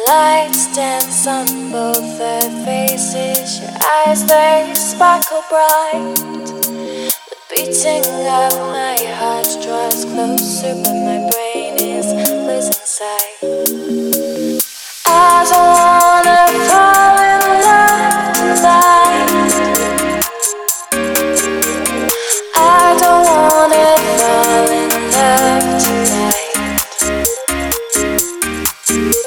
lights dance on both their faces. Your eyes, they sparkle bright. The beating of my heart draws closer, but my brain is losing sight.